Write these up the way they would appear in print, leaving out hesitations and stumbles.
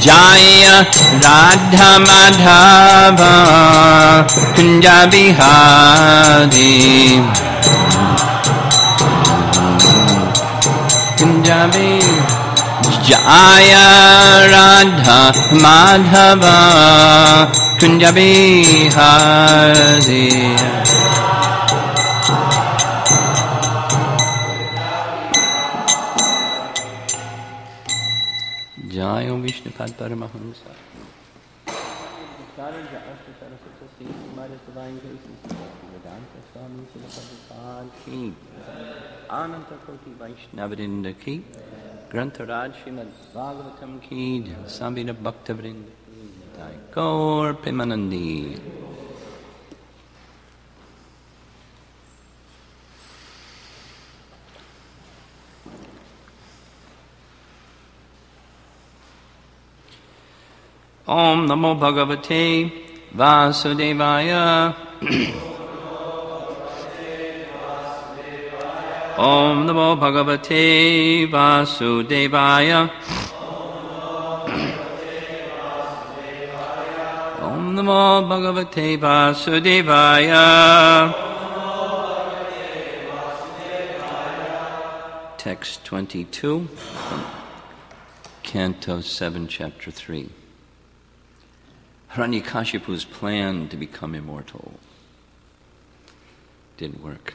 Jaya Radha Madhava Kunja Bihari Kunja Bihari Jaya Radha Madhava Kunja Bihari Jai Om Vishnupad Paramahamsa. Saranja Ashta Saraswata Sri Samaras Divine Graces Vedanta Swami Srila Prabhupada Ki Ananta Koti Vaishnavadinda Ki Grantaraj Srimad Bhagavatam Ki Sambhita Bhaktavrinda Ki Nitai Gaur Pimanandi. Om Namo Bhagavate Vasudevaya Om Namo Bhagavate Vasudevaya Om Namo Bhagavate Vasudevaya Text 22 from Canto 7, Chapter 3. Hiranyakashipu's plan to become immortal didn't work.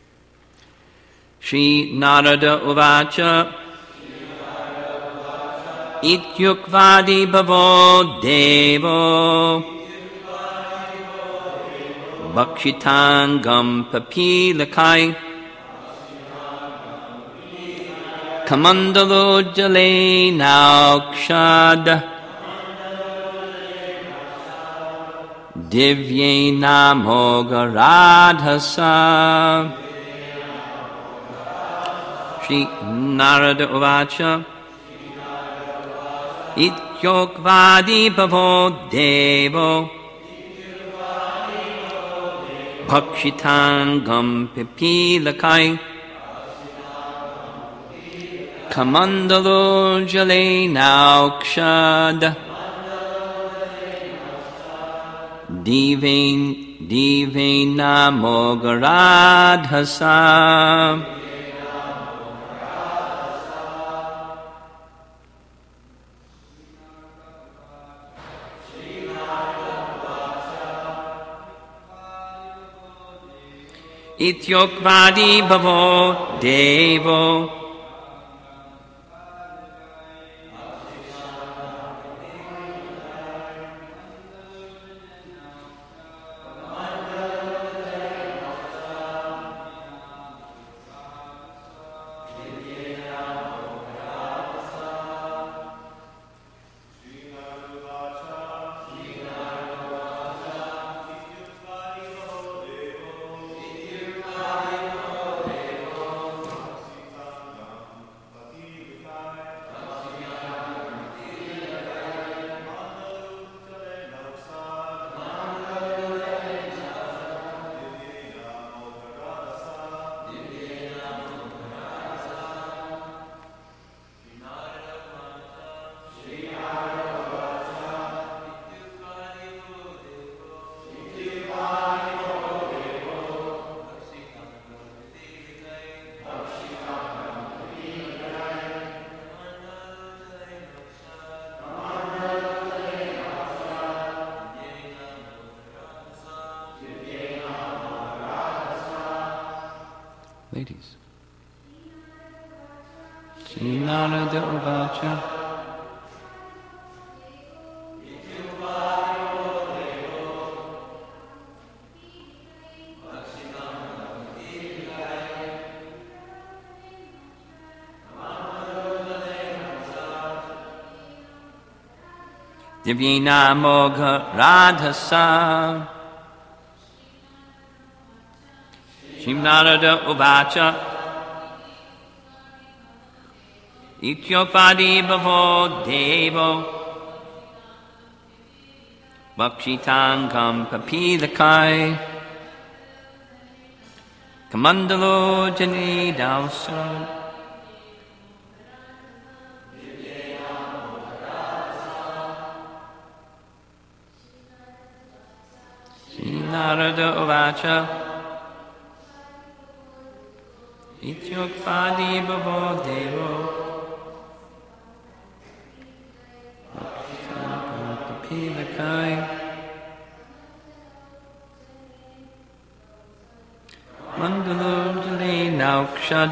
Shri Narada Uvacha Ityukvadi Bhavo Devo Bhakshitangam Papilakai Kamandalo Jale Naukshad Divyena Mogaradhasa Shri Narada Uvacha Ityokvadi Bhavo Devo Bhakshitangam Pipilakai Kamandalo Jale Naukshad Divena Mogaradhasa Ityokvadi Bhavo Devo Ladies. Shri Narada Uvacha Divyena Mogaradhasa Shri Narada Uvacha Ityopadi Bhavo Devo Bhakshitangam Papilakai Kamandalo Jani Dalsad Narada Uvacha Ityukpadi Bhavo Devo Pilakai Mandalu Dale Naukshad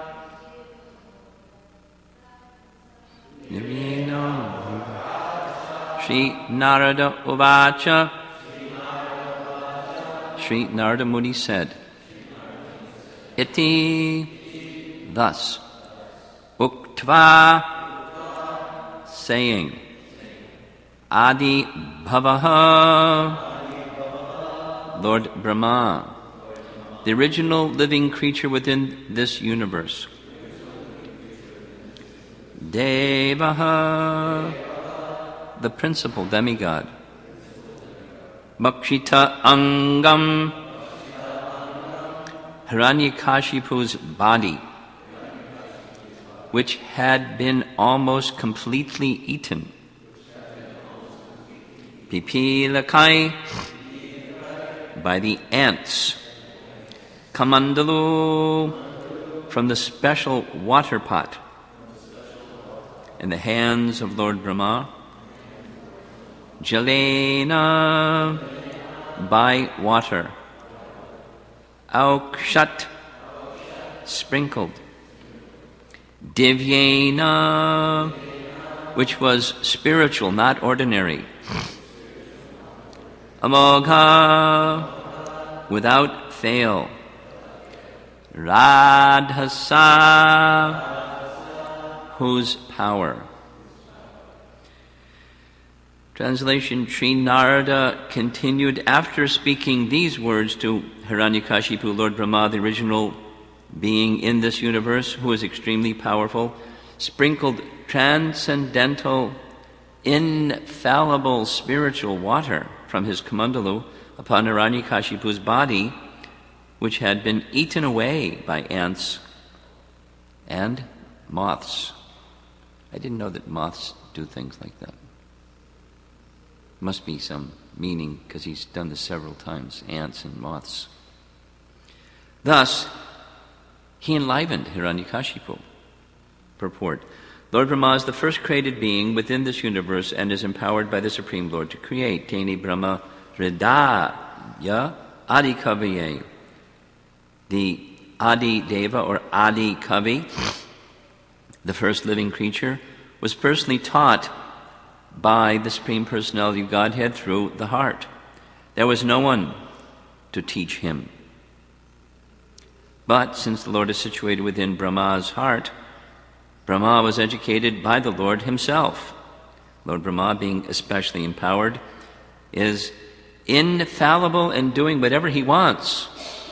Nirvino Shri Narada Uvacha. Shri Narada Muni said, Iti, thus, Uktva, saying, Adi Bhavaha, Lord Brahma, the original living creature within this universe. Devaha, the principal demigod. Makshita Angam, Hiranyakashipu's body, which had been almost completely eaten. Pipilakai, by the ants. Kamandalu, from the special water pot in the hands of Lord Brahma. Jalena, by water. Aukshat, sprinkled. Divyena, which was spiritual, not ordinary. Amogha, without fail. Radhasa, whose power. Translation, Sri Narada continued after speaking these words to Hiranyakashipu, Lord Brahma, the original being in this universe, who is extremely powerful, sprinkled transcendental, infallible spiritual water from his kamandalu upon Hiranyakashipu's body, which had been eaten away by ants and moths. I didn't know that moths do things like that. Must be some meaning, because he's done this several times, ants and moths. Thus, he enlivened Hiranyakashipu. Purport. Lord Brahma is the first created being within this universe and is empowered by the Supreme Lord to create. Teni Brahma Hridaya Adikaviye. The Adi Deva, or Adi Kavi, the first living creature, was personally taught by the Supreme Personality of Godhead through the heart. There was no one to teach him. But since the Lord is situated within Brahma's heart, Brahma was educated by the Lord himself. Lord Brahma, being especially empowered, is infallible in doing whatever he wants.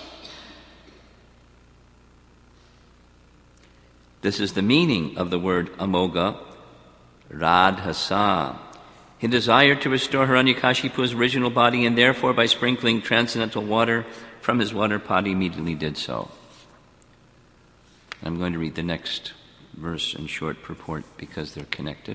This is the meaning of the word Amogha, Radhasa. He desired to restore Hiranyakashipu's original body, and therefore by sprinkling transcendental water from his water pot, he immediately did so. I'm going to read the next verse in short purport because they're connected.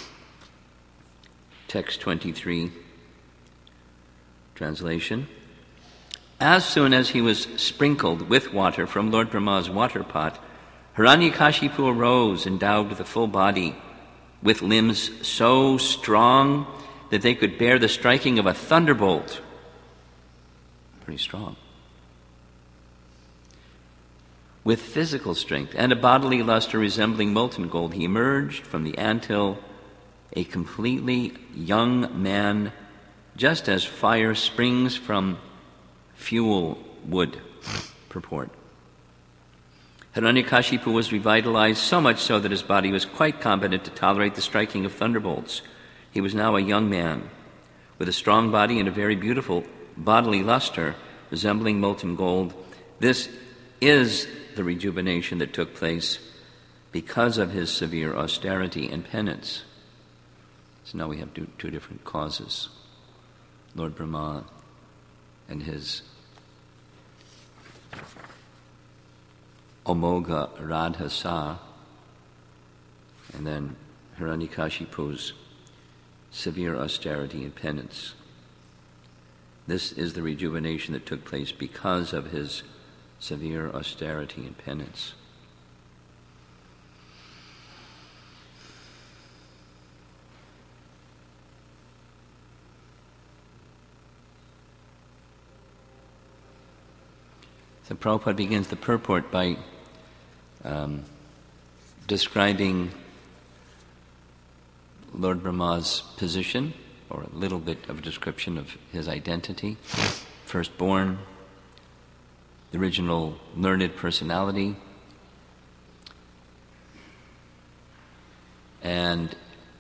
Text 23, translation. As soon as he was sprinkled with water from Lord Brahma's water pot, Hiranyakashipu arose endowed with a full body, with limbs so strong that they could bear the striking of a thunderbolt. Pretty strong. With physical strength and a bodily luster resembling molten gold, he emerged from the anthill a completely young man, just as fire springs from fuel wood. Purport. Hiranyakashipu was revitalized, so much so that his body was quite competent to tolerate the striking of thunderbolts. He was now a young man, with a strong body and a very beautiful bodily luster, resembling molten gold. This is the rejuvenation that took place because of his severe austerity and penance. So now we have two different causes. Lord Brahma and his Amogha Radhasa, and then Hiranyakashipu's severe austerity and penance. This is the rejuvenation that took place because of his severe austerity and penance. So Prabhupada begins the purport by describing Lord Brahma's position, or a little bit of a description of his identity. Firstborn, the original learned personality, and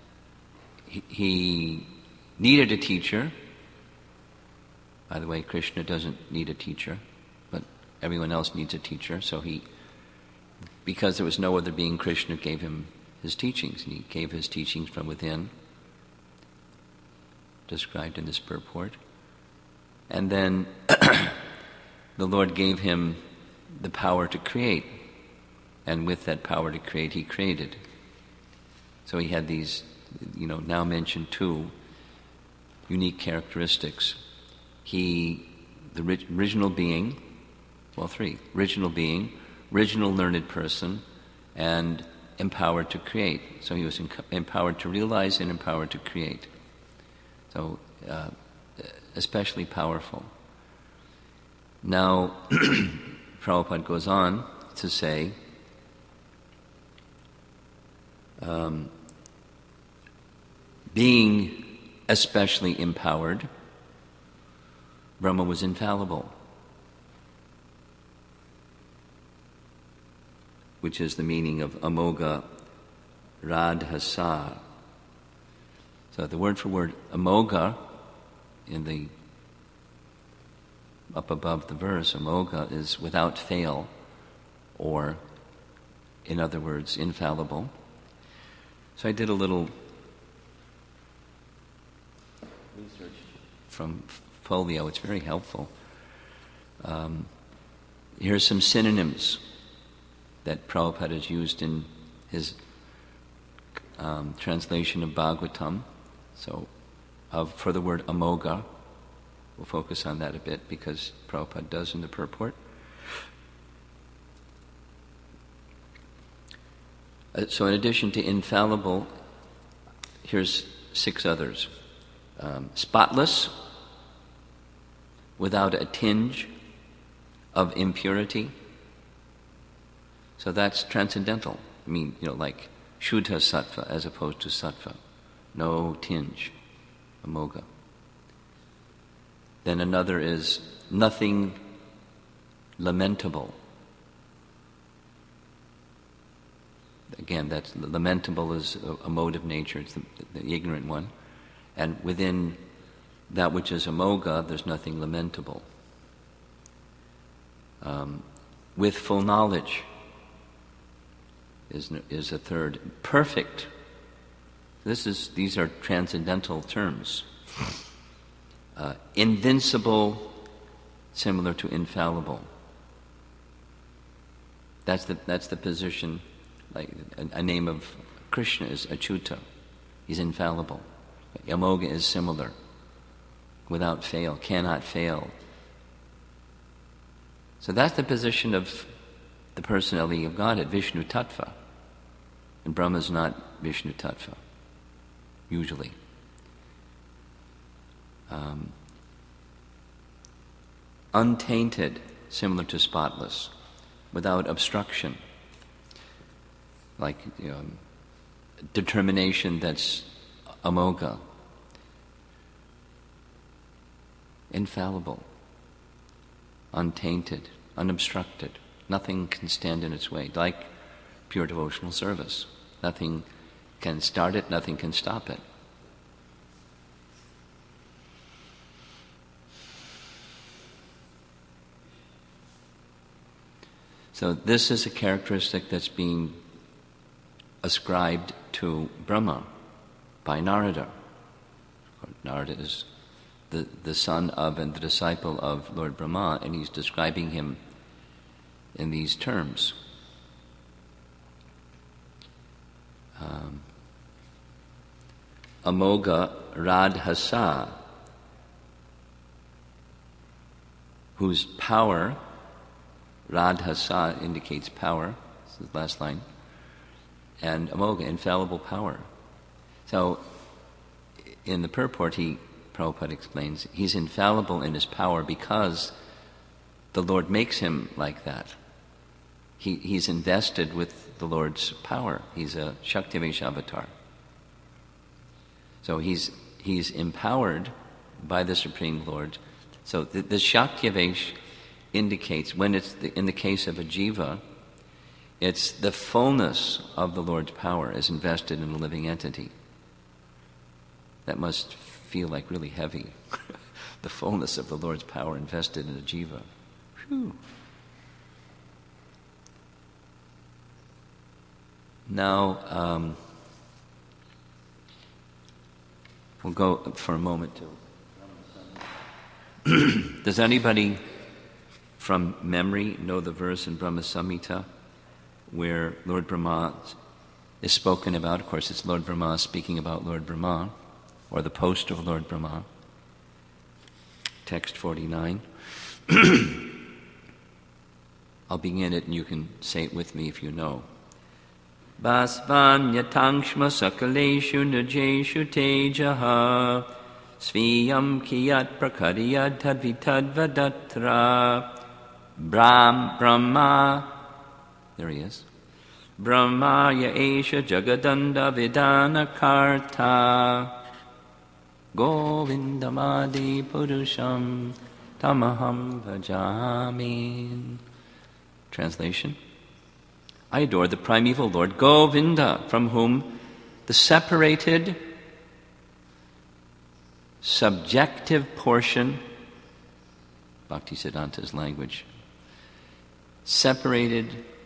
he needed a teacher. By the way, Krishna doesn't need a teacher, but everyone else needs a teacher. So because there was no other being, Krishna gave him his teachings, and he gave his teachings from within, described in this purport. And then the Lord gave him the power to create, and with that power to create, he created. So he had these, now mentioned two unique characteristics. The original being, three: original being, original learned person, and empowered to create. So he was empowered to realize and empowered to create. So especially powerful. Now, Prabhupada goes on to say, being especially empowered, Brahma was infallible, which is the meaning of Amoga Radhasa. So the word for word Amoga, up above the verse, Amoga is without fail, or in other words, infallible. So I did a little research from Folio. It's very helpful. Here's some synonyms that Prabhupada has used in his translation of Bhagavatam. So for the word amoga, we'll focus on that a bit because Prabhupada does in the purport. So in addition to infallible, here's 6 others. Spotless, without a tinge of impurity. So that's transcendental. I mean, like Shuddha Sattva as opposed to Sattva. No tinge, amoga. Then another is nothing lamentable. Again, that's lamentable is a mode of nature. It's the ignorant one. And within that which is amoga, there's nothing lamentable. With full knowledge is a third. Perfect. These are transcendental terms. Invincible, similar to infallible. That's the position. Like a name of Krishna is Achyuta. He's infallible. Amoga is similar. Without fail, cannot fail. So that's the position of the personality of Godhead, Vishnu Tattva. And Brahma is not Vishnu Tattva, usually. Untainted, similar to spotless, without obstruction. Like determination that's amoga. Infallible. Untainted, unobstructed. Nothing can stand in its way, like pure devotional service. Nothing can start it, nothing can stop it. So this is a characteristic that's being ascribed to Brahma by Narada. Narada is the son of and the disciple of Lord Brahma, and he's describing him in these terms. Amoga Radhasa. whose power, Radhasa indicates power, this is the last line, and Amoga, infallible power. So in the purport, Prabhupada explains, he's infallible in his power because the Lord makes him like that. He's invested with the Lord's power. He's a Shaktivesh avatar. So he's empowered by the Supreme Lord. So the Shaktivesh indicates, when it's in the case of a jiva, it's the fullness of the Lord's power is invested in a living entity. That must feel like really heavy. The fullness of the Lord's power invested in a jiva. Whew. Now, we'll go for a moment to... Does anybody from memory know the verse in Brahma Samhita where Lord Brahma is spoken about? Of course, it's Lord Brahma speaking about Lord Brahma, or the post of Lord Brahma. Text 49. I'll begin it and you can say it with me if you know. Basvanyatangshma sakaleshu najeshu tejaha sviyam kiyat prakariyad tadvitad vadatra Brahma, there he is, Brahmaya esha jagadanda vidana karta Govindamadi purusham tamaham bhajami. Translation: I adore the primeval Lord Govinda, from whom the separated subjective portion, Bhaktisiddhanta's language, separated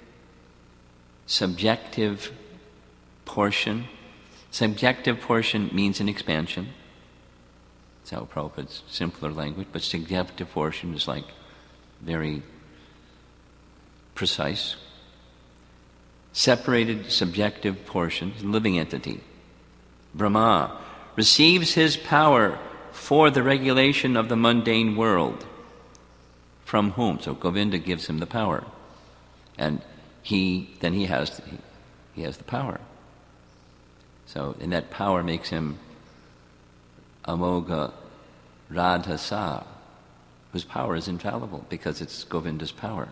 subjective portion. Subjective portion means an expansion. That's how Prabhupada's simpler language, but subjective portion is like very precise. Separated subjective portion, living entity. Brahma receives his power for the regulation of the mundane world. From whom? So Govinda gives him the power. And he has the power. So, and that power makes him Amoga Radhasa, whose power is infallible because it's Govinda's power.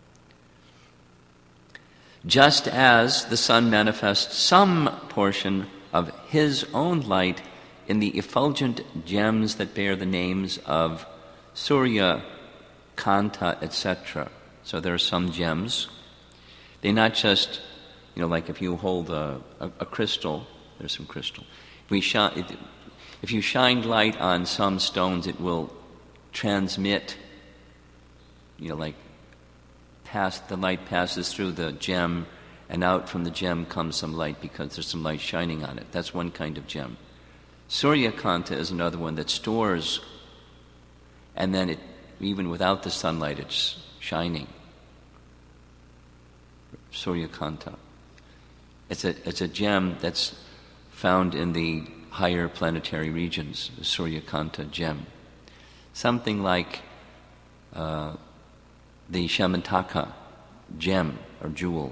Just as the sun manifests some portion of his own light in the effulgent gems that bear the names of Surya, Kanta, etc. So there are some gems. They're not just, like if you hold a crystal, there's some crystal. If you shine light on some stones, it will transmit, the light passes through the gem, and out from the gem comes some light because there's some light shining on it. That's one kind of gem. Surya Kanta is another one that stores, and then even without the sunlight, it's shining. Surya Kanta. It's a gem that's found in the higher planetary regions, the Surya Kanta gem. Something like the Shamantaka gem or jewel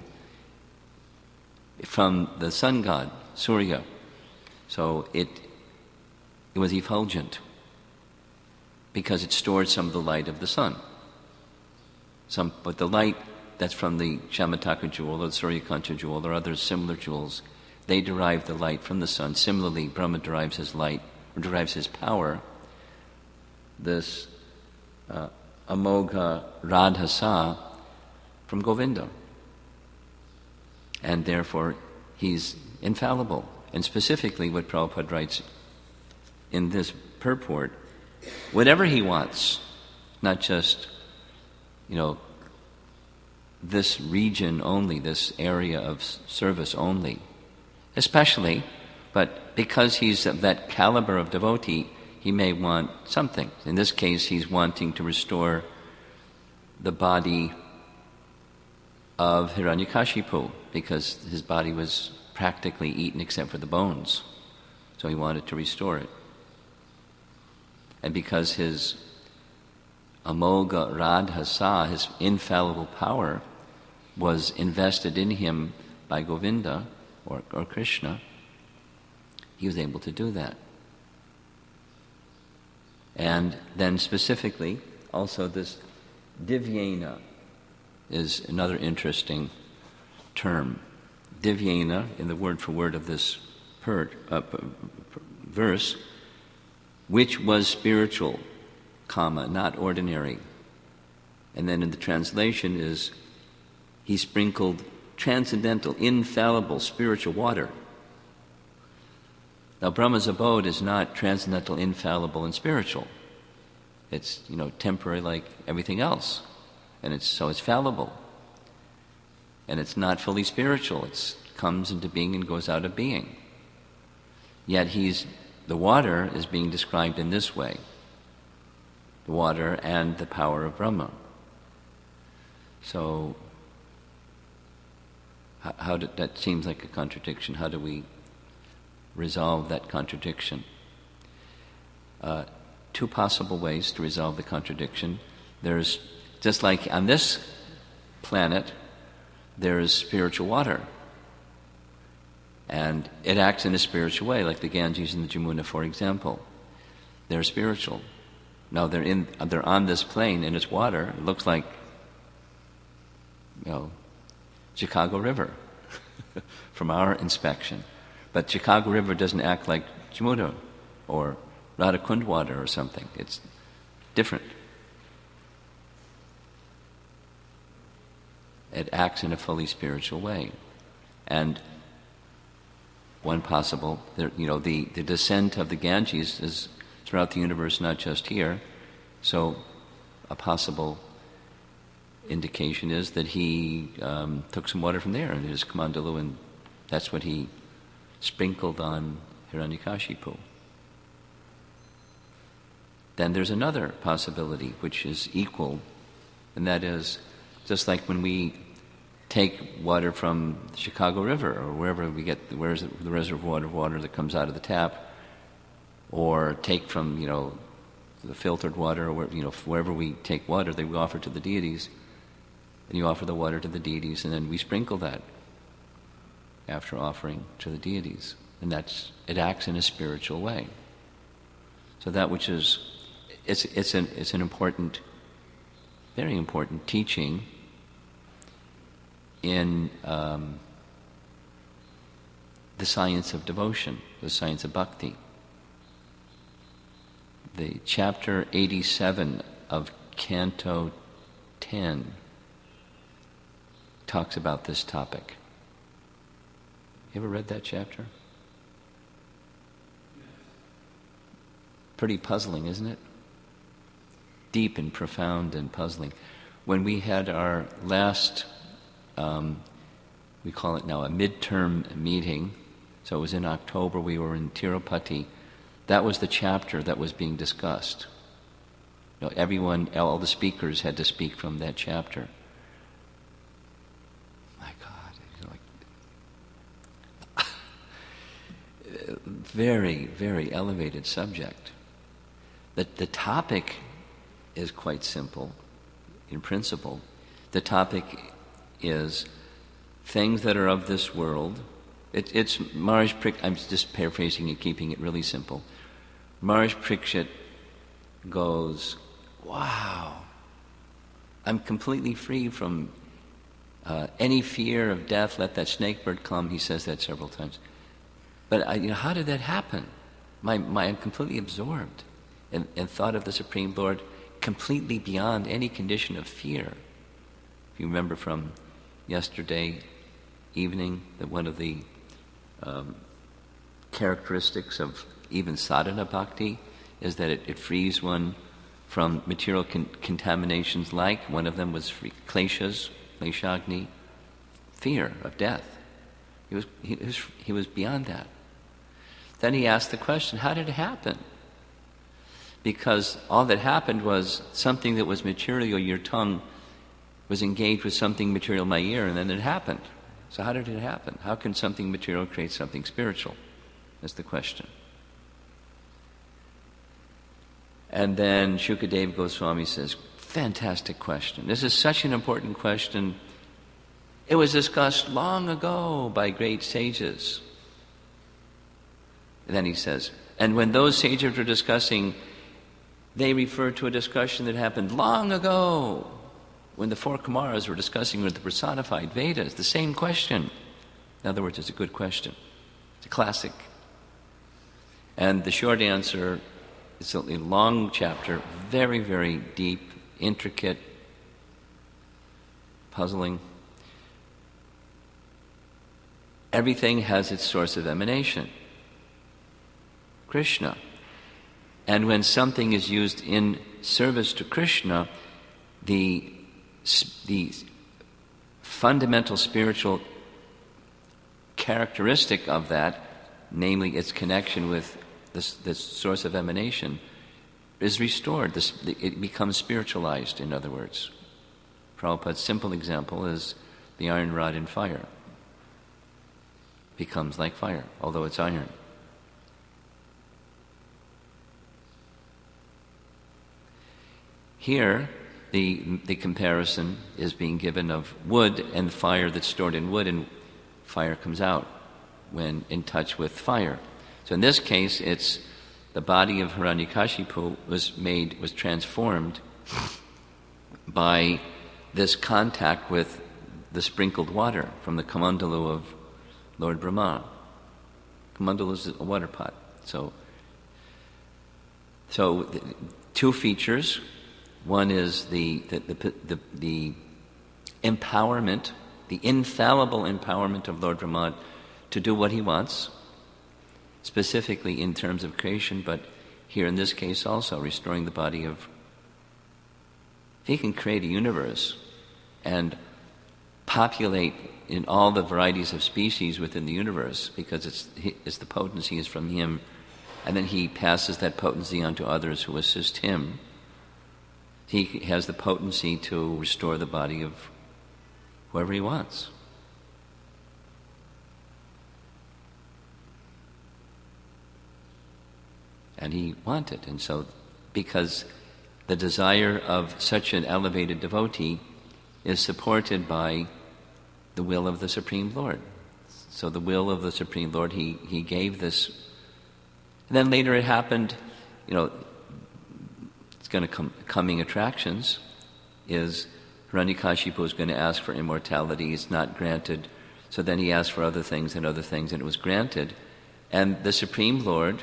from the sun god, Surya. So it was effulgent because it stored some of the light of the sun. But the light that's from the Shamantaka jewel or the Suryakanta jewel or other similar jewels, they derive the light from the sun. Similarly, Brahma derives his light, or derives his power, this Amogha Radhasa, from Govinda. And therefore, he's infallible. And specifically what Prabhupada writes in this purport, whatever he wants, not just, this region only, this area of service only, especially, but because he's of that caliber of devotee, he may want something. In this case, he's wanting to restore the body of Hiranyakashipu because his body was practically eaten except for the bones. So he wanted to restore it. And because his Amoga Radhasa, his infallible power, was invested in him by Govinda or Krishna, he was able to do that. And then specifically, also this Divyena is another interesting term. Divyena, in the word for word of this verse, which was spiritual, comma, not ordinary. And then in the translation is, he sprinkled transcendental, infallible, spiritual water. Now, Brahma's abode is not transcendental, infallible, and spiritual. It's, temporary like everything else. And it's fallible. And it's not fully spiritual. It comes into being and goes out of being. Yet the water is being described in this way. The water and the power of Brahma. So, that seems like a contradiction. How do we resolve that contradiction? Two possible ways to resolve the contradiction. There's, just like on this planet, there is spiritual water. And it acts in a spiritual way, like the Ganges and the Jamuna, for example. They're spiritual. Now they're on this plane and it's water. It looks like, Chicago River from our inspection. But Chicago River doesn't act like Jamuna or Radhakund water or something. It's different. It acts in a fully spiritual way. And one possible, the descent of the Ganges is throughout the universe, not just here. So a possible indication is that he took some water from there and his Kamandalu, and that's what he sprinkled on Hiranyakashipu. Then there's another possibility which is equal, and that is just like when we take water from the Chicago River or wherever we get the reservoir of water that comes out of the tap, or take from the filtered water, or wherever we take water that we offer to the deities, and you offer the water to the deities, and then we sprinkle that after offering to the deities, and it acts in a spiritual way. So that which is it's an important, very important teaching in the science of devotion, the science of bhakti. The chapter 87 of Canto 10 talks about this topic. You ever read that chapter? Pretty puzzling, isn't it? Deep and profound and puzzling. When we had our last, we call it now a midterm meeting, so it was in October, we were in Tirupati. That was the chapter that was being discussed. Everyone, all the speakers had to speak from that chapter. My God, very, very elevated subject. The topic is quite simple in principle. The topic is things that are of this world. It's Maharaj Parikshit, I'm just paraphrasing and keeping it really simple. Maharaj Parikshit goes, wow, I'm completely free from any fear of death. Let that snake bird come. He says that several times. But how did that happen? I'm completely absorbed and thought of the Supreme Lord completely beyond any condition of fear. If you remember from yesterday evening, that one of the characteristics of even sadhana bhakti is that it frees one from material contaminations, like one of them was kleshas, kleshagni, fear of death. He was beyond that. Then he asked the question, how did it happen? Because all that happened was something that was material, your tongue was engaged with something material, my ear, and then it happened. So how did it happen? How can something material create something spiritual? That's the question. And then Shukadeva Goswami says, fantastic question. This is such an important question. It was discussed long ago by great sages. And then he says, and when those sages were discussing, they referred to a discussion that happened long ago when the four Kumaras were discussing with the personified Vedas, the same question. In other words, it's a good question. It's a classic. And the short answer is a long chapter, very, very deep, intricate, puzzling. Everything has its source of emanation, Krishna. And when something is used in service to Krishna, the fundamental spiritual characteristic of that, namely its connection with this source of emanation, is restored. It becomes spiritualized, in other words. Prabhupada's simple example is the iron rod in fire. Becomes like fire, although it's iron. Here, the comparison is being given of wood and fire that's stored in wood, and fire comes out when in touch with fire. So in this case, it's the body of Hiranyakashipu was transformed by this contact with the sprinkled water from the Kamandalu of Lord Brahma. Kamandalu is a water pot. So two features. One is the empowerment, the infallible empowerment of Lord Brahma to do what he wants, specifically in terms of creation, but here in this case also restoring the body of... He can create a universe and populate in all the varieties of species within the universe, because it's the potency is from him, and then he passes that potency on to others who assist him. He has the potency to restore the body of whoever he wants. And he wanted. And so, because the desire of such an elevated devotee is supported by the will of the Supreme Lord. So the will of the Supreme Lord, he gave this. And then later it happened, it's going to coming attractions is Hiranyakashipu is going to ask for immortality. It's not granted. So then he asked for other things, and it was granted. And the Supreme Lord,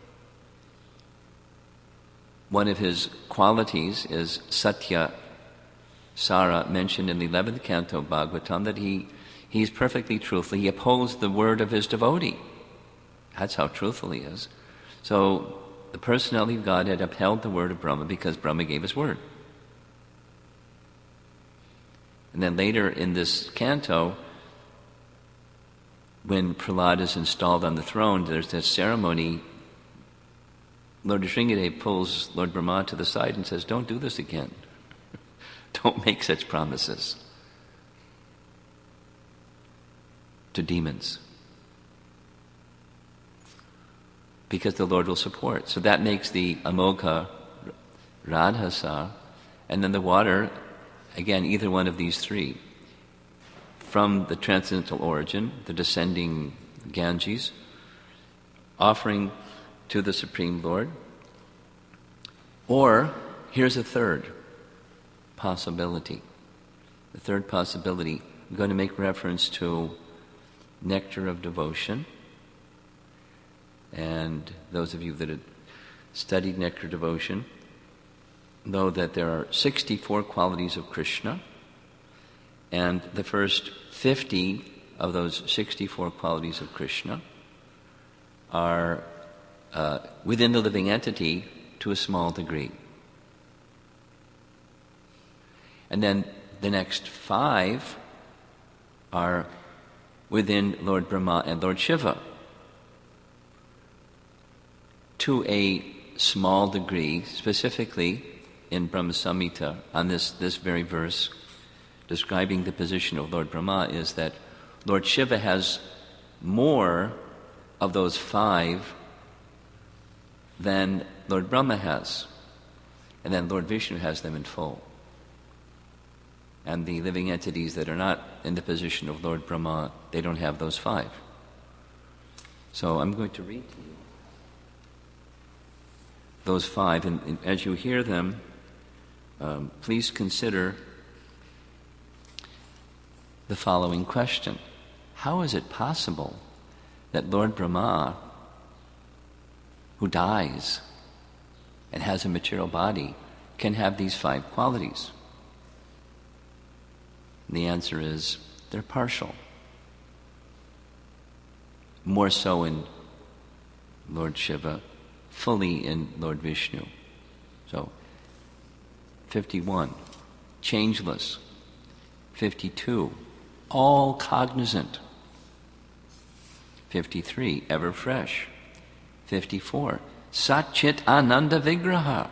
one of his qualities is Satya Sara, mentioned in the 11th canto of Bhagavatam, that he's perfectly truthful. He upholds the word of his devotee. That's how truthful he is. So the personality of God had upheld the word of Brahma because Brahma gave his word. And then later in this canto, when Prahlad is installed on the throne, there's that ceremony. Lord Sringadev pulls Lord Brahma to the side and says, "Don't do this again. Don't make such promises to demons, because the Lord will support." So that makes the Amogha Radhasa, and then the water, again, either one of these three, from the transcendental origin, the descending Ganges, offering to the Supreme Lord. Or, here's a third possibility. The third possibility, I'm going to make reference to nectar of devotion. And those of you that have studied nectar devotion know that there are 64 qualities of Krishna, and the first 50 of those 64 qualities of Krishna are within the living entity to a small degree. And then the next 5 are within Lord Brahma and Lord Shiva to a small degree, specifically in Brahma Samhita, on this very verse describing the position of Lord Brahma, is that Lord Shiva has more of those 5 than Lord Brahma has, and then Lord Vishnu has them in full. And the living entities that are not in the position of Lord Brahma, they don't have those 5. So I'm going to read to you those 5, and as you hear them, please consider the following question. How is it possible that Lord Brahma, who dies and has a material body, can have these 5 qualities? And the answer is, they're partial. More so in Lord Shiva, fully in Lord Vishnu. So, 51, changeless. 52, all cognizant. 53, ever fresh. 54, Satchit Ananda Vigraha.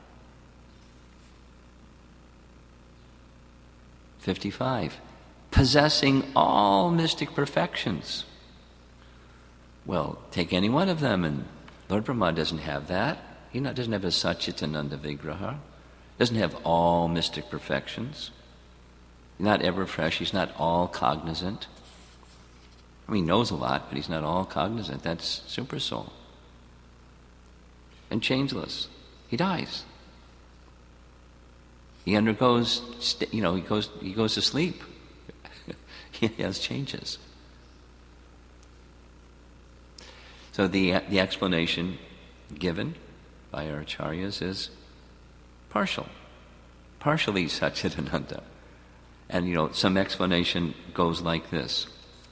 55, possessing all mystic perfections. Well, take any one of them, and Lord Brahma doesn't have that. He doesn't have a Satchitananda Vigraha. Doesn't have all mystic perfections. Not ever fresh. He's not all cognizant. I mean, he knows a lot, but he's not all cognizant. That's super soul. And changeless. He dies. He undergoes, he goes to sleep. He has changes. So the explanation given by our acharyas is partial. Partially Satchitananda. And some explanation goes like this.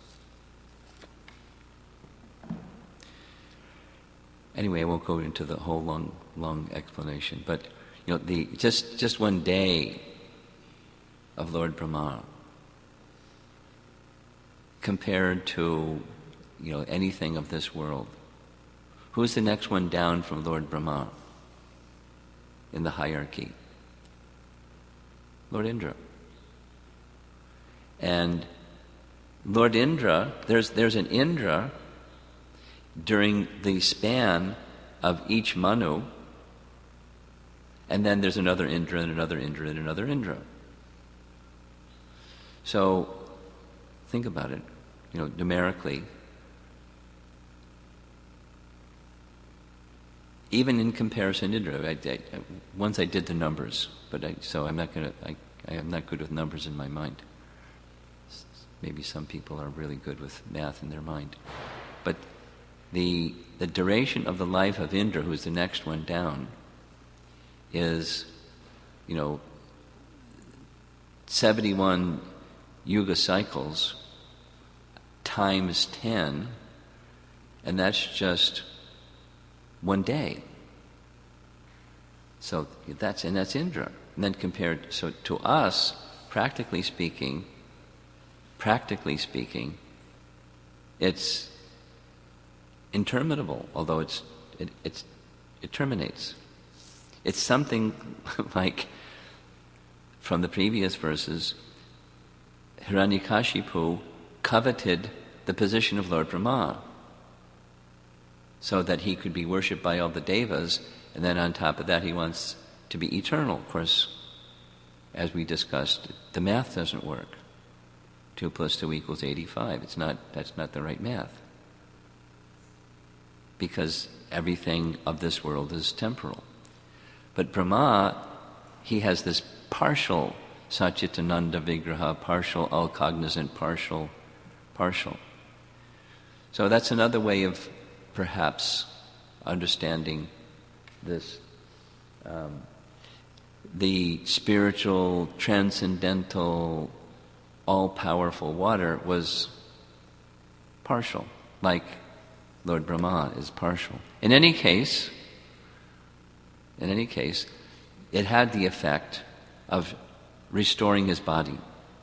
Anyway, I won't go into the whole long explanation, but just one day of Lord Brahma compared to anything of this world. Who's the next one down from Lord Brahma in the hierarchy? Lord Indra. And Lord Indra, there's an Indra during the span of each Manu, and then there's another Indra and another Indra and another Indra. So think about it, numerically. Even in comparison, Indra. Once I did the numbers, so I'm not good with numbers in my mind. Maybe some people are really good with math in their mind, but the duration of the life of Indra, who's the next one down, is 71 yuga cycles times 10, and that's just one day. So that's Indra. And then compared to us, practically speaking, it's interminable, although it terminates. It's something like, from the previous verses, Hiranyakashipu coveted the position of Lord Brahma so that he could be worshipped by all the devas, and then on top of that he wants to be eternal. Of course, as we discussed, the math doesn't work. 2 + 2 = 85. That's not the right math. Because everything of this world is temporal. But Brahma, he has this partial Satchitananda Vigraha, partial all-cognizant, partial. So that's another way of perhaps understanding this. The spiritual, transcendental, all-powerful water was partial, like Lord Brahma is partial. In any case, it had the effect of restoring his body.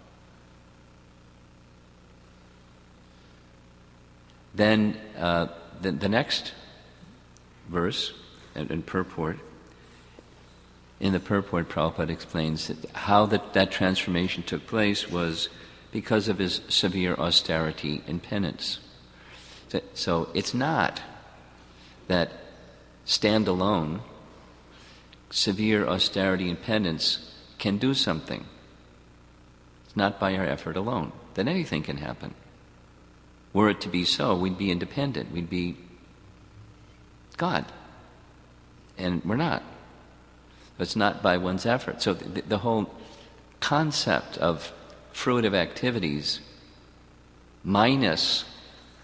Then the next verse and purport, in the purport, Prabhupada explains that how that transformation took place was because of his severe austerity and penance. So it's not that standalone severe austerity and penance can do something. It's not by our effort alone. Then anything can happen. Were it to be so, we'd be independent. We'd be God. And we're not. It's not by one's effort. So the whole concept of fruitive activities minus,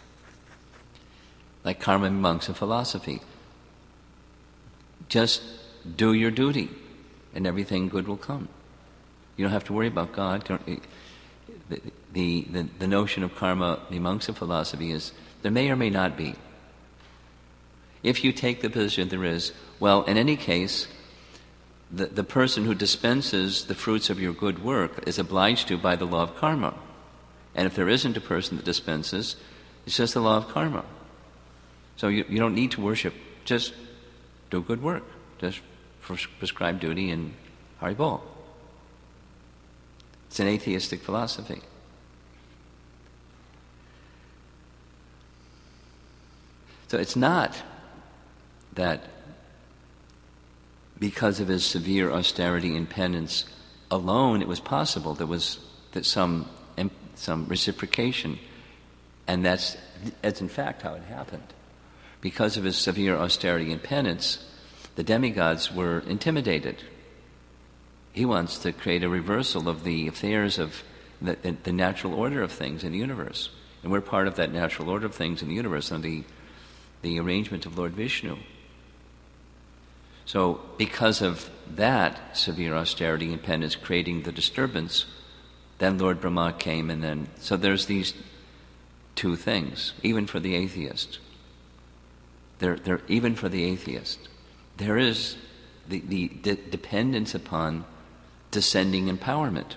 like karma mimamsa philosophy, just do your duty and everything good will come. You don't have to worry about God. The notion of karma mimamsa philosophy is there may or may not be. If you take the position there is, well, in any case, the person who dispenses the fruits of your good work is obliged to by the law of karma. And if there isn't a person that dispenses, it's just the law of karma. So you don't need to worship, just do good work. Just prescribe duty and Haribol. It's an atheistic philosophy. So it's not that because of his severe austerity and penance alone it was possible. There was some reciprocation, and that's in fact how it happened. Because of his severe austerity and penance, the demigods were intimidated. He wants to create a reversal of the affairs of the natural order of things in the universe. And we're part of that natural order of things in the universe under the arrangement of Lord Vishnu. So because of that severe austerity and penance creating the disturbance, then Lord Brahma came, and then... So there's these two things, even for the atheist. Even for the atheist, there is the dependence upon descending empowerment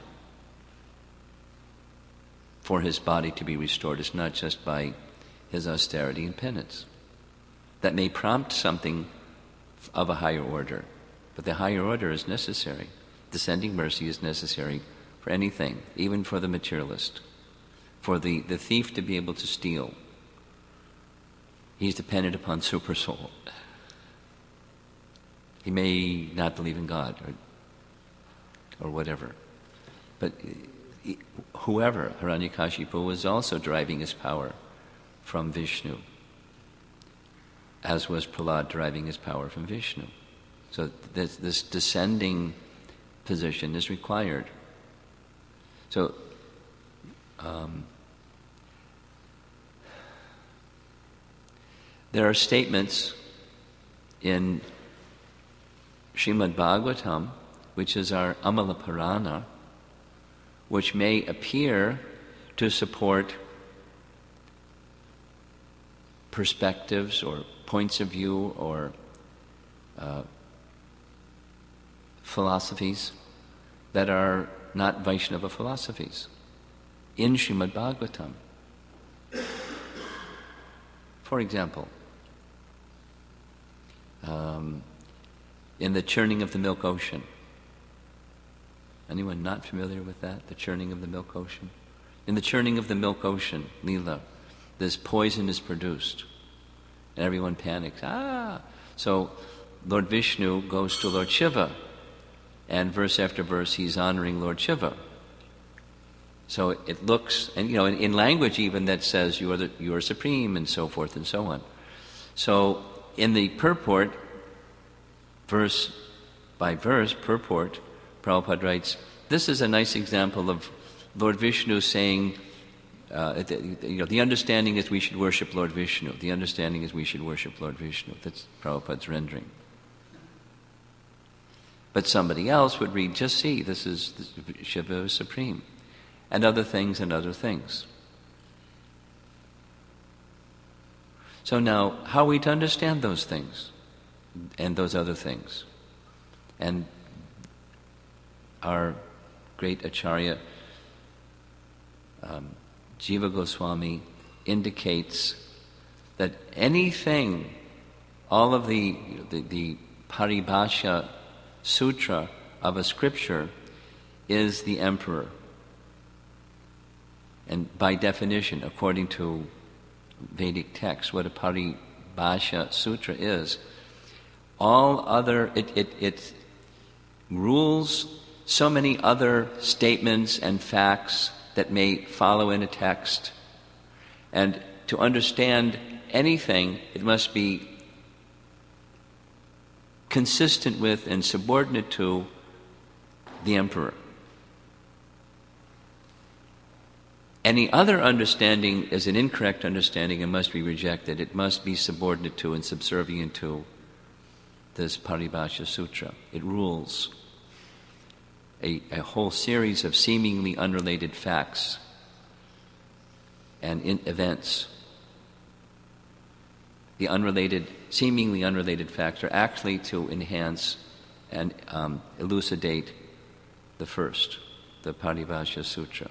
for his body to be restored. It's not just by his austerity and penance. That may prompt something of a higher order, but the higher order is necessary. Descending mercy is necessary for anything, even for the materialist. For the thief to be able to steal, he's dependent upon super soul. He may not believe in God or whatever. But whoever, Hiranyakashipu, was also deriving his power from Vishnu, as was Prahlad deriving his power from Vishnu. So this descending position is required. So there are statements in Srimad Bhagavatam, which is our Amala Purana, which may appear to support perspectives or points of view or philosophies that are not Vaishnava philosophies in Srimad Bhagavatam. For example, in the churning of the milk ocean. Anyone not familiar with that? The churning of the milk ocean? In the churning of the milk ocean, Leela, this poison is produced. And everyone panics. So Lord Vishnu goes to Lord Shiva, and verse after verse he's honoring Lord Shiva. So it looks, and in language even that says you are supreme, and so forth and so on. So in the purport, verse by verse, purport, Prabhupada writes, this is a nice example of Lord Vishnu saying, the understanding is we should worship Lord Vishnu. The understanding is we should worship Lord Vishnu. That's Prabhupada's rendering. But somebody else would read, just see, this is Shiva is supreme. And other things and other things. So now, how are we to understand those things and those other things? And our great Acharya, Jiva Goswami, indicates that anything, all of the paribhasha sutra of a scripture is the emperor. And by definition, according to Vedic text, what a paribhasha sutra is, all other, it rules so many other statements and facts that may follow in a text. And to understand anything, it must be consistent with and subordinate to the emperor. Any other understanding is an incorrect understanding and must be rejected. It must be subordinate to and subservient to this Paribhasha Sutra. It rules a whole series of seemingly unrelated facts and events. The seemingly unrelated facts are actually to enhance and elucidate the first, the Paribhasha Sutra.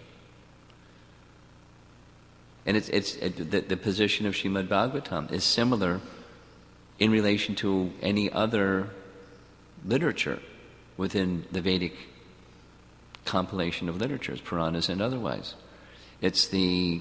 And the position of Srimad Bhagavatam is similar in relation to any other literature within the Vedic compilation of literatures, Puranas and otherwise. It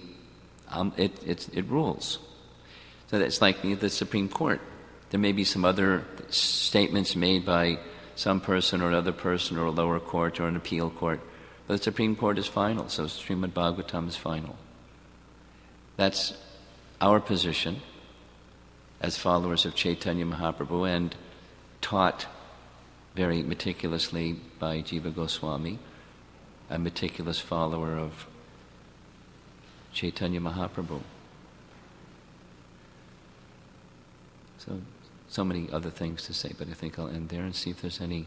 rules. So it's like the Supreme Court. There may be some other statements made by some person or another person or a lower court or an appeal court, but the Supreme Court is final, so Srimad Bhagavatam is final. That's our position as followers of Chaitanya Mahaprabhu and taught very meticulously by Jiva Goswami, a meticulous follower of Chaitanya Mahaprabhu. So many other things to say, but I think I'll end there and see if there's any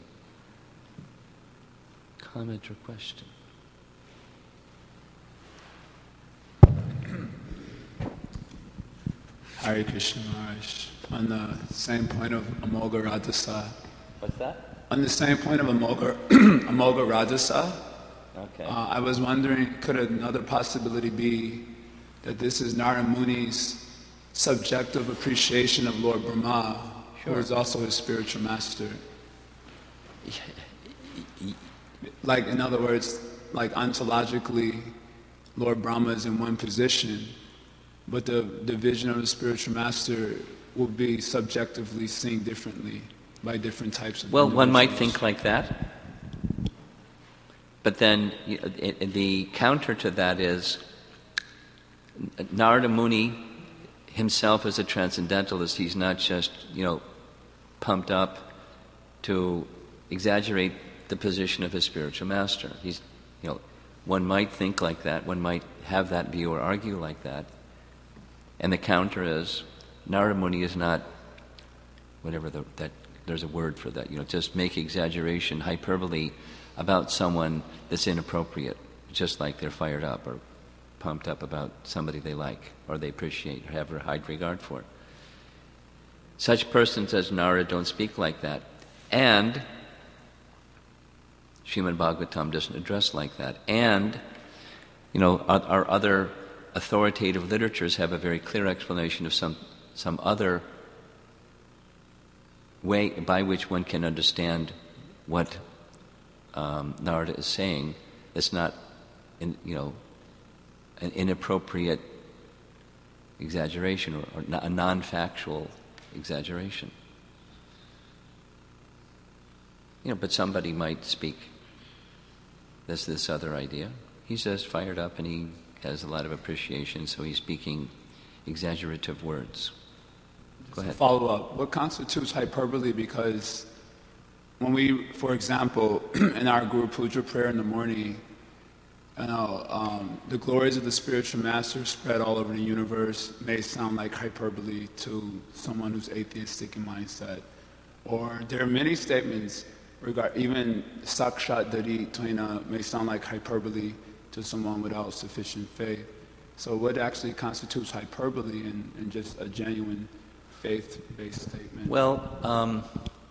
comment or question. Hare Krishna Maharaj. On the same point of Amogha Rajasa. What's that? On the same point of Amogha Rajasa, okay. I was wondering, could another possibility be that this is Narada Muni's subjective appreciation of Lord Brahma, who is also his spiritual master? Like, in other words, like ontologically, Lord Brahma is in one position, but the vision of the spiritual master will be subjectively seen differently by different types of individuals. One might think like that. But then the counter to that is Narada Muni himself is a transcendentalist. He's not just, pumped up to exaggerate the position of his spiritual master. He's, one might think like that, one might have that view or argue like that. And the counter is, Narada Muni is not, there's a word for that, just make exaggeration, hyperbole about someone that's inappropriate, just like they're fired up or pumped up about somebody they like or they appreciate or have a high regard for. Such persons as Narada don't speak like that. And Srimad Bhagavatam doesn't address like that. And, our other authoritative literatures have a very clear explanation of some other way by which one can understand what Narada is saying. It's not, an inappropriate exaggeration or a non-factual exaggeration. But somebody might speak. There's this other idea. He's just fired up and he has a lot of appreciation, so he's speaking exaggerative words. Go ahead. Follow up. What constitutes hyperbole? Because when we, for example, in our Guru Puja prayer in the morning, the glories of the spiritual master spread all over the universe may sound like hyperbole to someone who's atheistic in mindset. Or there are many statements even Sakshat Dari Toina may sound like hyperbole to someone without sufficient faith. So what actually constitutes hyperbole and just a genuine faith-based statement? Well,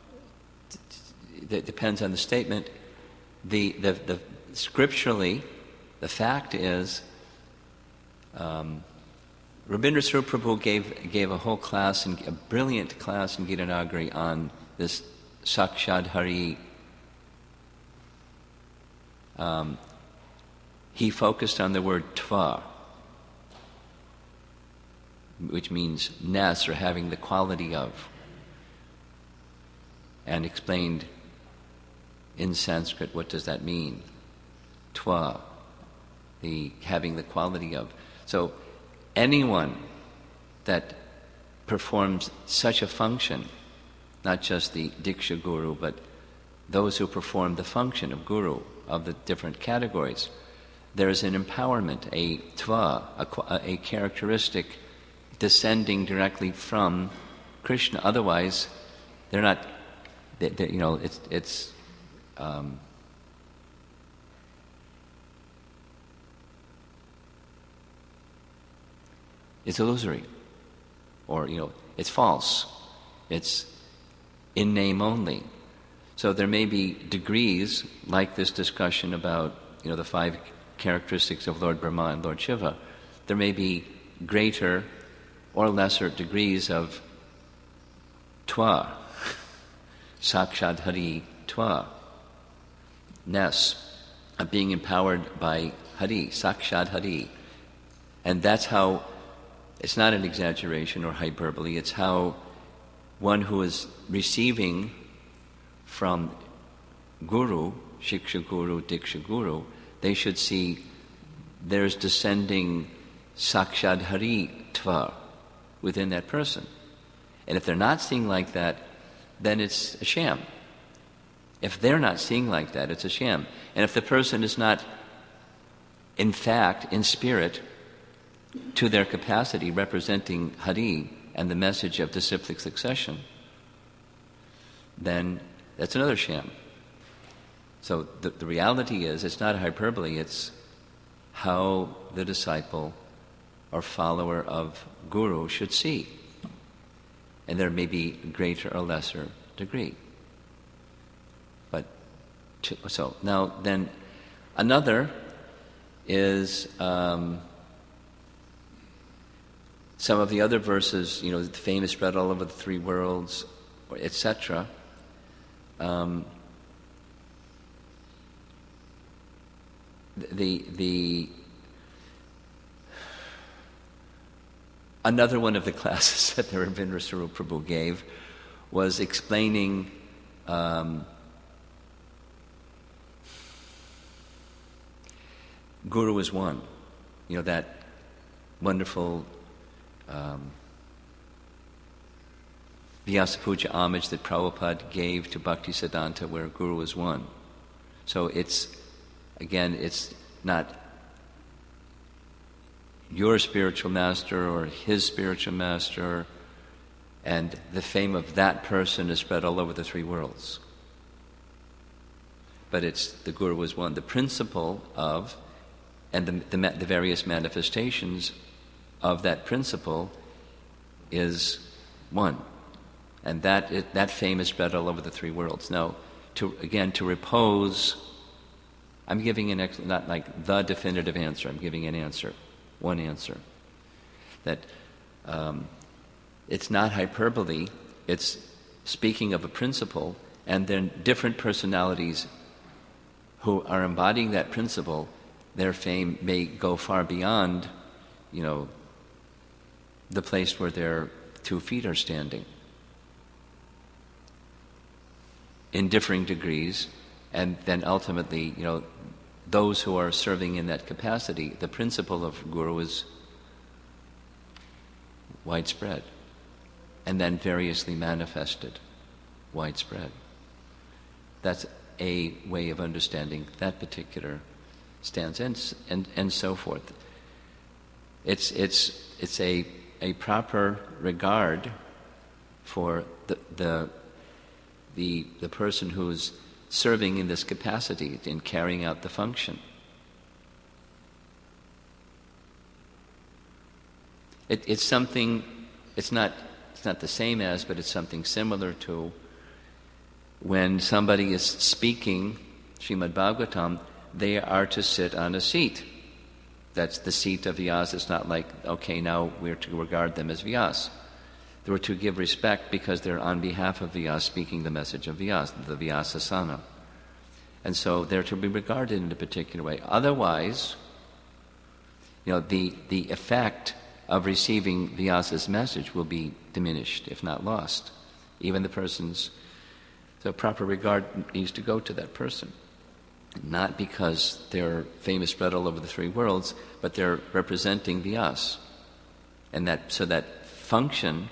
it depends on the statement. The scripturally, the fact is, Rabindra Swarup Prabhu gave a whole class, a brilliant class in Gitanagari on this Sakshad Hari. He focused on the word tva, which means ness, or having the quality of, and explained in Sanskrit, what does that mean? Twa, having the quality of. So anyone that performs such a function, not just the Diksha Guru, but those who perform the function of Guru, of the different categories, there is an empowerment, a tva, a characteristic descending directly from Krishna. Otherwise, they're not, it's illusory, or, it's false. It's in name only. So there may be degrees, like this discussion about, the 5 characteristics of Lord Brahma and Lord Shiva. There may be greater or lesser degrees of twa, sakshad hari twa, ness, of being empowered by Hari, sakshad Hari. And that's how, it's not an exaggeration or hyperbole, it's how one who is receiving from Guru, Shiksha Guru, Diksha Guru, they should see there's descending Sakshad Hari Tva within that person. And if they're not seeing like that, then it's a sham. If they're not seeing like that, it's a sham. And if the person is not, in fact, in spirit, to their capacity representing Hari and the message of disciplic succession, then that's another sham. So the reality is, it's not a hyperbole, it's how the disciple or follower of Guru should see. And there may be greater or lesser degree. But, so, now then, another is some of the other verses, the famous spread all over the 3 worlds, etc. Another one of the classes that Ravindra Swarup Prabhu gave was explaining Guru is one. That wonderful Vyasa Puja homage that Prabhupada gave to Bhaktisiddhanta, where Guru is one. So it's not your spiritual master or his spiritual master, and the fame of that person is spread all over the 3 worlds. But it's the Guru is one. The principle of, and the various manifestations of that principle is one. And that fame is spread all over the 3 worlds. Now, to repose, I'm giving not like the definitive answer, I'm giving an answer, one answer. That it's not hyperbole, it's speaking of a principle, and then different personalities who are embodying that principle, their fame may go far beyond, the place where their 2 feet are standing, in differing degrees, and then ultimately, those who are serving in that capacity, the principle of Guru is widespread, and then variously manifested, widespread. That's a way of understanding that particular stance, and so forth. It's a proper regard for the person who's serving in this capacity, in carrying out the function. It's something, it's not the same as, but it's something similar to when somebody is speaking Srimad Bhagavatam, they are to sit on a seat. That's the seat of Vyasa. It's not like, okay, now we're to regard them as Vyasa. They were to give respect because they're on behalf of Vyasa speaking the message of Vyasa, the Vyasasana. And so they're to be regarded in a particular way. Otherwise, the effect of receiving Vyasa's message will be diminished, if not lost. Even the person's So proper regard needs to go to that person. Not because they're famous, spread all over the three worlds, but they're representing the us. And that function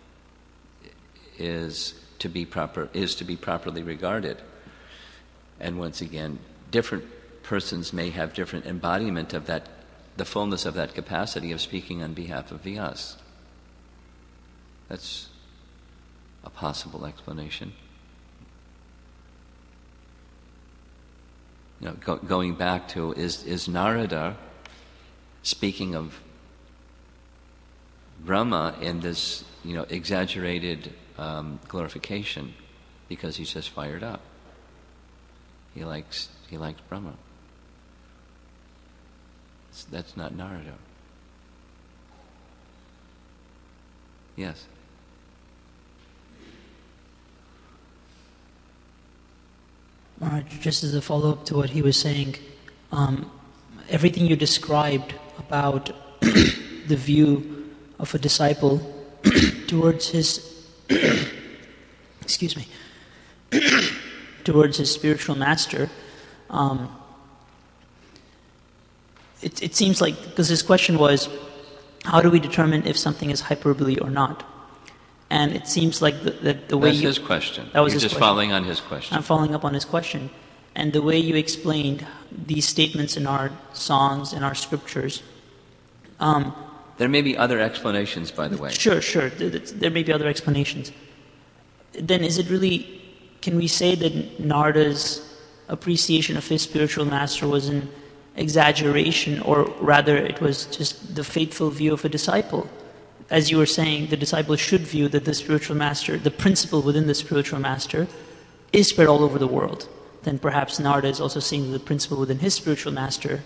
is to be properly regarded. And once again, different persons may have different embodiment of that, the fullness of that capacity of speaking on behalf of the us. That's a possible explanation. Going back to, is Narada speaking of Brahma in this, exaggerated glorification because he's just fired up? He likes Brahma. That's not Narada. Yes. Just as a follow-up to what he was saying, everything you described about the view of a disciple towards his towards his spiritual master, it seems like, because his question was, how do we determine if something is hyperbole or not? And it seems like the way That's his question. That was You're his just question. following on his question. I'm following up on his question. And the way you explained these statements in our songs, in our scriptures. There may be other explanations, by the way. Sure. There may be other explanations. Then is it really, can we say that Narada's appreciation of his spiritual master was an exaggeration, or rather it was just the faithful view of a disciple? As you were saying, the disciple should view that the spiritual master, the principle within the spiritual master, is spread all over the world. Then perhaps Narada is also seeing the principle within his spiritual master,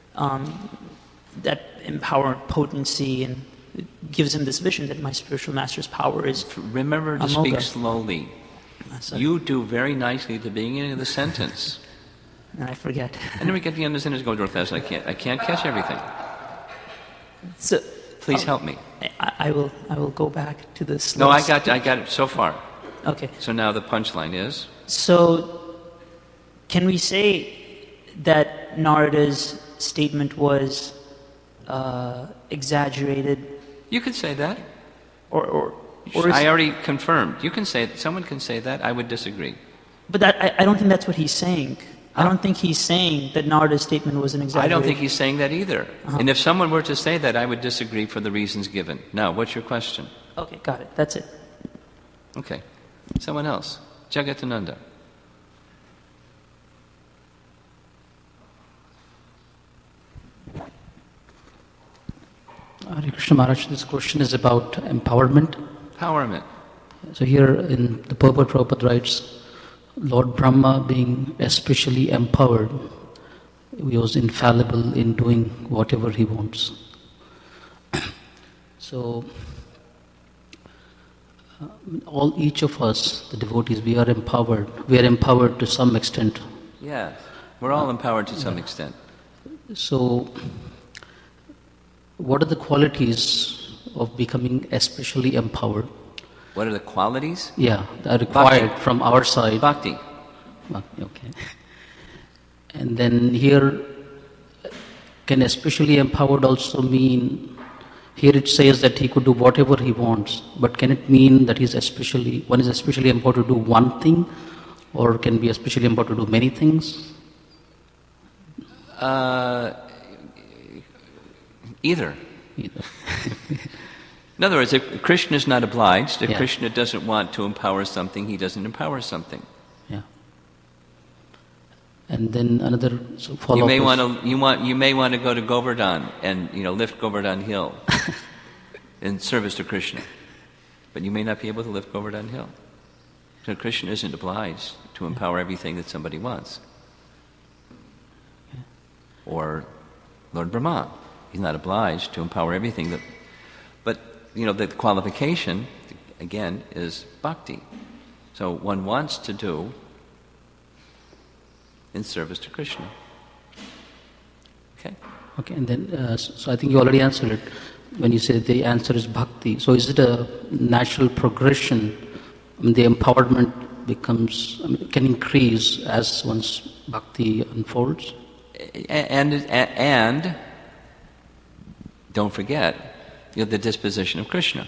that empowered potency, and gives him this vision that my spiritual master's power is Remember to Amoga. speak slowly. You do very nicely at the beginning of the sentence. And I forget. And then we get to the end of the sentence, go real fast, and I can't catch everything. So, Please help me. I will go back to the No, slides. I got it so far. Okay. So now the punchline is? So, can we say that Narada's statement was exaggerated, You could say that. or is, I already confirmed. You can say it. Someone can say that. I would disagree. but I don't think that's what he's saying. I don't think he's saying that Narada's statement was an I exaggeration. don't think he's saying that either. And if someone were to say that, I would disagree for the reasons given. Now, what's your question? Okay, got it. That's it. Okay. Someone else. Jagatananda. Hare Krishna Maharaj, this question is about empowerment. Empowerment. So here in the purport Prabhupada writes, Lord Brahma being especially empowered, he was infallible in doing whatever he wants. So each of us, the devotees, we are empowered. We are empowered to some extent. Yes. We're all empowered to some extent. So what are the qualities of becoming especially empowered? What are the qualities? Yeah, that are required Bhakti. from our side. Bhakti. Okay. And then here, can especially empowered also mean, here it says that he could do whatever he wants, but can it mean that one is especially empowered to do one thing, or can be especially empowered to do many things? Either. Either. In other words, if Krishna is not obliged, if Yeah. Krishna doesn't want to empower something, he doesn't empower something. Yeah. And then another follow-up. You may want to go to Govardhan and lift Govardhan Hill in service to Krishna, but you may not be able to lift Govardhan Hill. So Krishna isn't obliged to empower everything that somebody wants. Or Lord Brahma, he's not obliged to empower everything that. But the qualification again is bhakti. So one wants to do in service to Krishna. Okay. Okay, and then, so I think you already answered it when you said the answer is bhakti. So is it a natural progression, the empowerment becomes, can increase as one's bhakti unfolds? And don't forget, the disposition of Krishna.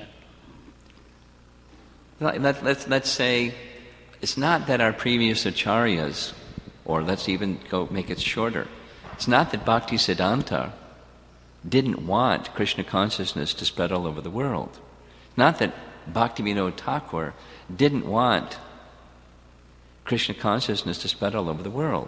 Let's say it's not that our previous acharyas, or let's even go make it shorter, it's not that Bhaktisiddhanta didn't want Krishna consciousness to spread all over the world. Not that Bhaktivinoda Thakur didn't want Krishna consciousness to spread all over the world.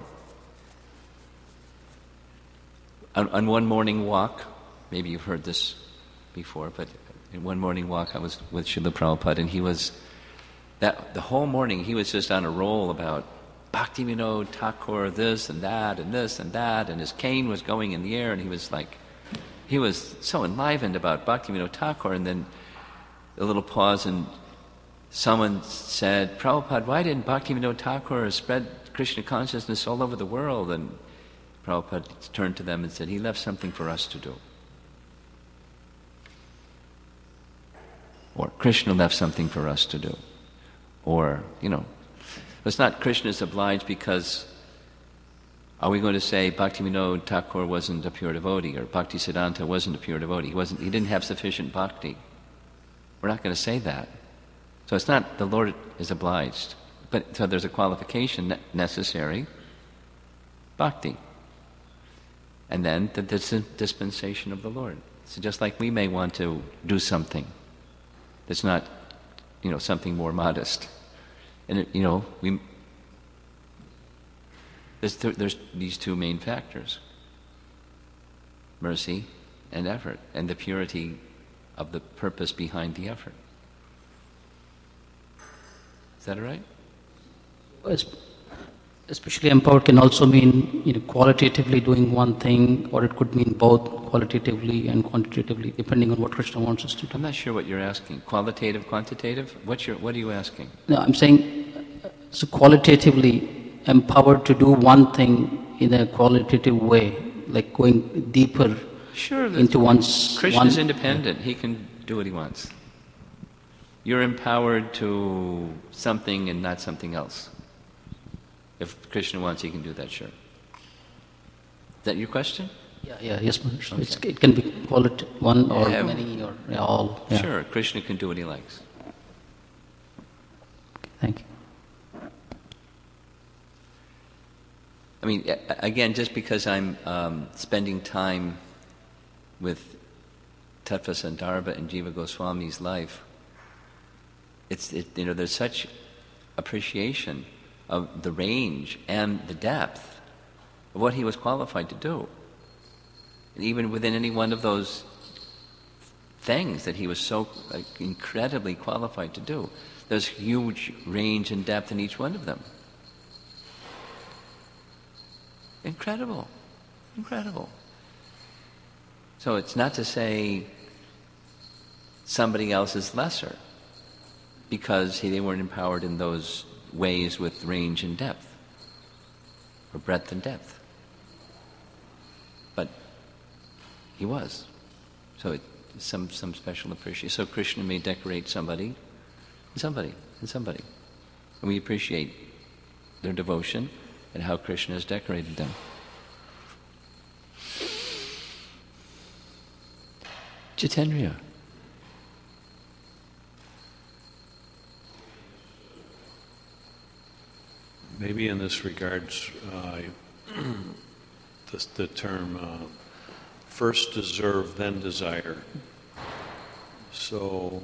On one morning walk, maybe you've heard this before, but in one morning walk I was with Srila Prabhupada, and the whole morning he was just on a roll about Bhaktivinoda Thakur, this and that, and this and that, and his cane was going in the air, and he was so enlivened about Bhaktivinoda Thakur, and then a little pause, and someone said, Prabhupada, why didn't Bhaktivinoda Thakur spread Krishna consciousness all over the world? And Prabhupada turned to them and said, he left something for us to do. Or Krishna left something for us to do. Or, it's not Krishna's obliged because, are we going to say Bhaktivinoda Thakur wasn't a pure devotee, or Bhaktisiddhanta wasn't a pure devotee? He didn't have sufficient bhakti. We're not going to say that. So it's not the Lord is obliged. But so there's a qualification necessary, bhakti. And then the dispensation of the Lord. So just like we may want to do something that's not, something more modest. And, there's these two main factors, mercy and effort, and the purity of the purpose behind the effort. Is that all right? Especially empowered can also mean qualitatively doing one thing, or it could mean both qualitatively and quantitatively, depending on what Krishna wants us to do. I'm not sure what you're asking. Qualitative, quantitative? What are you asking? No, I'm saying, so qualitatively empowered to do one thing in a qualitative way, like going deeper into one's... Krishna's independent. He can do what he wants. You're empowered to something and not something else. If Krishna wants, he can do that, sure. Is that your question? Yes, Maharaj. Okay. It can be one or many or all. Yeah. Sure, Krishna can do what he likes. Thank you. I mean, again, just because I'm spending time with Tattva Sandarbha and Jiva Goswami's life, there's such appreciation of the range and the depth of what he was qualified to do. And even within any one of those things that he was so incredibly qualified to do, there's huge range and depth in each one of them. Incredible. So it's not to say somebody else is lesser because they weren't empowered in those ways with range and depth, or breadth and depth. But he was. So it's some special appreciation. So Krishna may decorate somebody. And we appreciate their devotion and how Krishna has decorated them. Jitendriya. Maybe in this regards, the term first deserve, then desire. So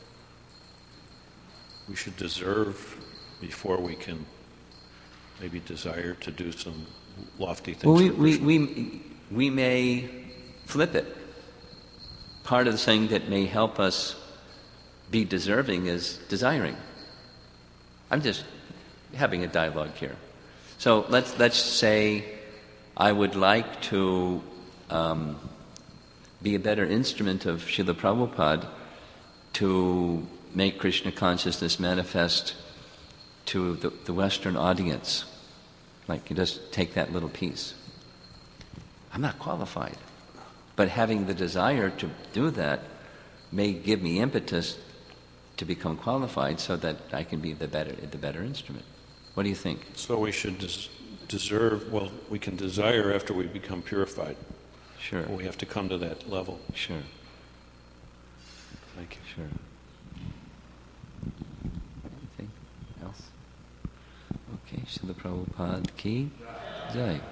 we should deserve before we can maybe desire to do some lofty things. Well, we may flip it. Part of the thing that may help us be deserving is desiring. I'm just having a dialogue here. So let's say I would like to be a better instrument of Srila Prabhupada to make Krishna consciousness manifest to the Western audience. Like, you just take that little piece. I'm not qualified. But having the desire to do that may give me impetus to become qualified so that I can be the better instrument. What do you think? So we should we can desire after we become purified. Sure. We have to come to that level. Sure. Thank you. Sure. Anything else? Okay, Srila Prabhupada ki jai.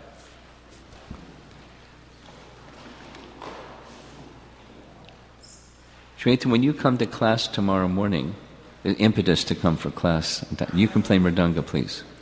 Shweta, when you come to class tomorrow morning, the impetus to come for class, you can play mridanga, please.